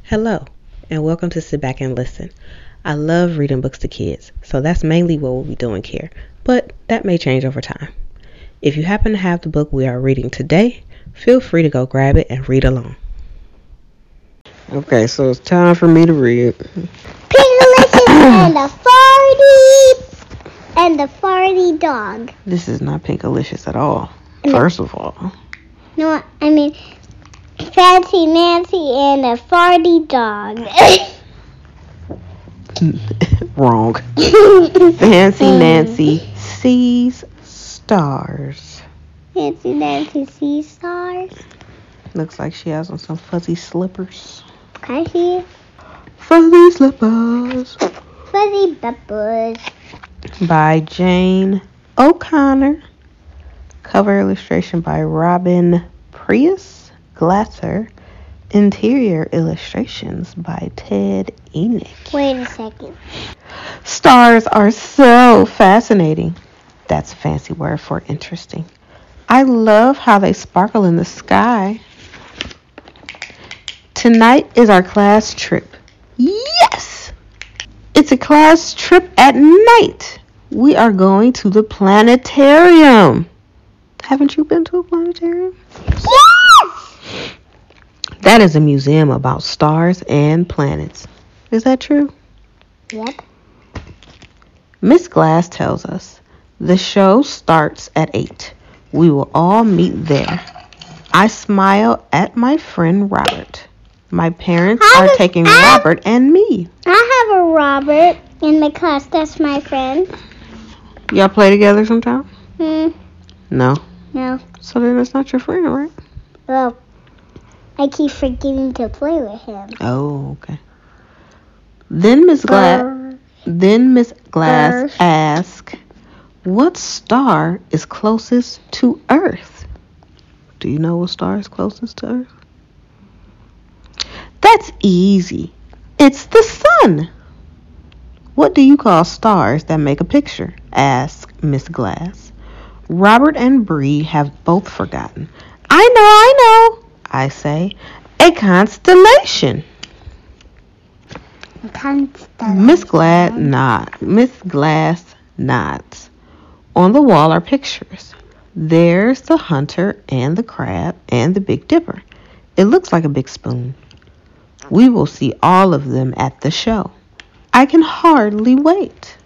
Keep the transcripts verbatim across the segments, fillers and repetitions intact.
Hello, and welcome to Sit Back and Listen. I love reading books to kids, so that's mainly what we'll be doing here, but that may change over time. If you happen to have the book we are reading today, feel free to go grab it and read along. Okay, so it's time for me to read. Pinkalicious and the farty and the farty dog. This is not Pinkalicious at all, first of all. No, I mean Fancy Nancy and the farty dog. Wrong. Fancy Nancy sees stars. Fancy Nancy sees stars. Looks like she has on some fuzzy slippers. Can I see it? Fuzzy slippers. Fuzzy peppers. By Jane O'Connor. Cover illustration by Robin Prius Glasser. Interior illustrations by Ted Enoch. Wait a second. Stars are so fascinating. That's a fancy word for interesting. I love how they sparkle in the sky. Tonight is our class trip. Yes! It's a class trip at night. We are going to the planetarium. Haven't you been to a planetarium? Yes! That is a museum about stars and planets. Is that true? Yep. Miss Glass tells us the show starts at eight. We will all meet there. I smile at my friend Robert. My parents How are does- taking I- Robert and me. I have a Robert in my class. That's my friend. Y'all play together sometime? Hmm. No. No. So then it's not your friend, right? Well, I keep forgetting to play with him. Oh, okay. Then Miss Glass, then Miss Glass Earth. asks, "What star is closest to Earth?" Do you know what star is closest to Earth? That's easy. It's the sun. What do you call stars that make a picture? Asks Miss Glass. Robert and Bree have both forgotten. I know, I know, I say. A constellation. Miss Glad nod. Miss Glass nods. On the wall are pictures. There's the hunter and the crab and the Big Dipper. It looks like a big spoon. We will see all of them at the show. I can hardly wait.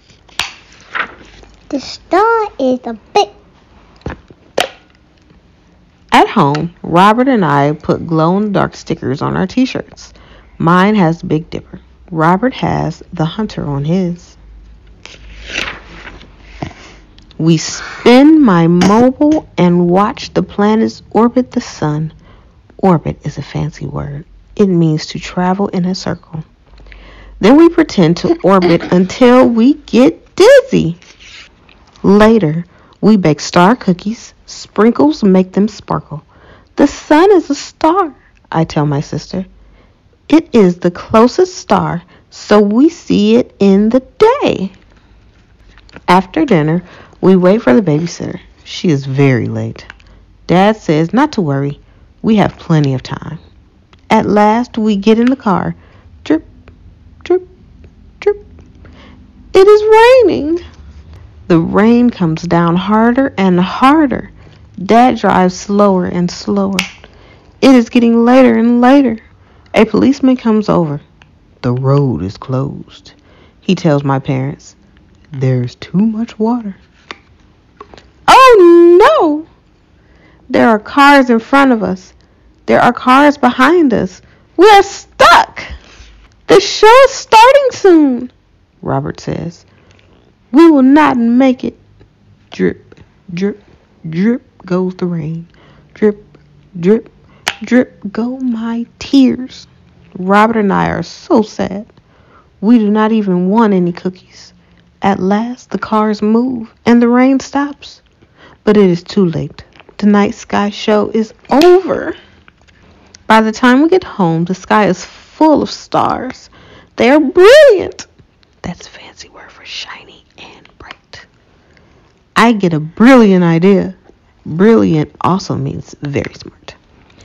The star is a big. At home, Robert and I put glow-in-the-dark stickers on our t-shirts. Mine has the Big Dipper. Robert has the hunter on his. We spin my mobile and watch the planets orbit the sun. Orbit is a fancy word. It means to travel in a circle. Then we pretend to orbit until we get dizzy. Later, we bake star cookies. Sprinkles make them sparkle. The sun is a star, I tell my sister. It is the closest star, so we see it in the day. After dinner, we wait for the babysitter. She is very late. Dad says not to worry. We have plenty of time. At last, we get in the car. Drip, drip, drip. It is raining. The rain comes down harder and harder. Dad drives slower and slower. It is getting later and later. A policeman comes over. The road is closed. He tells my parents, "There's too much water." Oh no! There are cars in front of us. There are cars behind us. We are stuck. The show is starting soon, Robert says. We will not make it. Drip, drip, drip goes the rain. Drip, drip, drip go my tears. Robert and I are so sad. We do not even want any cookies. At last, the cars move and the rain stops. But it is too late. The night sky show is over. By the time we get home, the sky is full of stars. They are brilliant. That's a fancy word for shiny and bright. I get a brilliant idea. Brilliant also means very smart.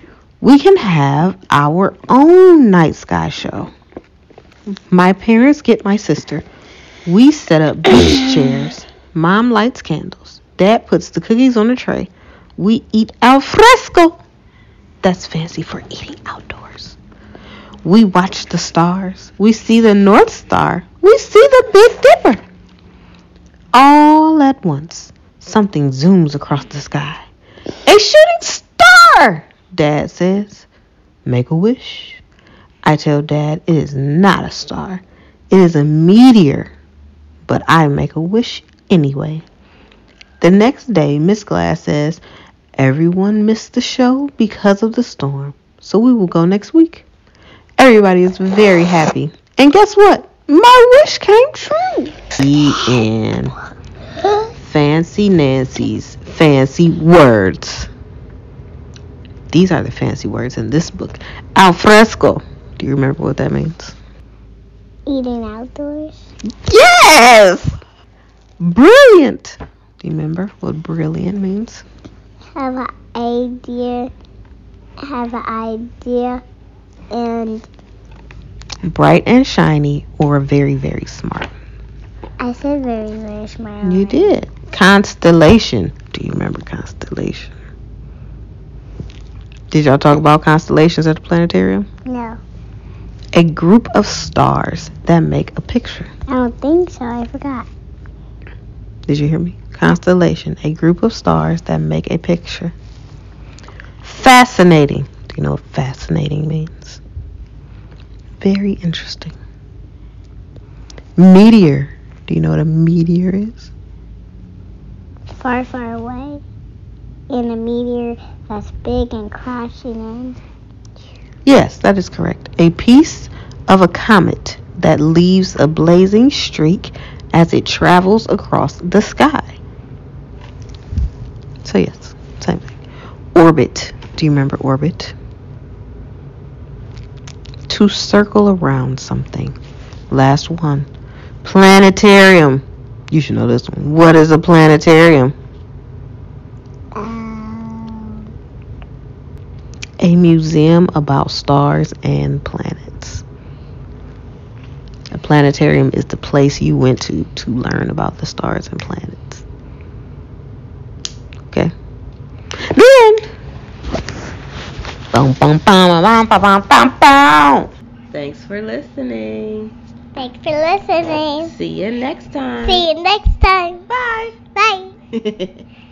we can have our own night sky show. My parents get my sister. We set up beach chairs. Mom lights candles. Dad puts the cookies on the tray. We eat al fresco. That's fancy for eating outdoors. We watch the stars. We see the North Star. We see the Big Dipper. All at once, something zooms across the sky. A shooting star, Dad says. Make a wish. I tell Dad it is not a star. It is a meteor. But I make a wish anyway. The next day, Miss Glass says, everyone missed the show because of the storm, so we will go next week. Everybody is very happy. And guess what? My wish came true. The end. Fancy Nancy's fancy words. These are the fancy words in this book. Al fresco. Do you remember what that means? Eating outdoors. Yes! Brilliant. Do you remember what brilliant means? Have an idea. Have an idea. And bright and shiny, or very, very smart. I said very, very smart. You did. Constellation. Do you remember constellation? Did y'all talk about constellations at the planetarium? No. A group of stars that make a picture. I don't think so. I forgot. Did you hear me? Constellation. A group of stars that make a picture. Fascinating. Do you know what fascinating means? Very interesting. Meteor. Do you know what a meteor is? Far, far away. And a meteor that's big and crashing in. Yes, that is correct. A piece of a comet that leaves a blazing streak as it travels across the sky. So yes, same thing. Orbit. Do you remember orbit? To circle around something. Last one. Planetarium. You should know this one. What is a planetarium? Um, A museum about stars and planets. A planetarium is the place you went to to learn about the stars and planets. Okay. Then. Boom, boom, boom, boom, boom, boom, boom, boom. Thanks for listening. Thanks for listening. See you next time. See you next time. Bye. Bye.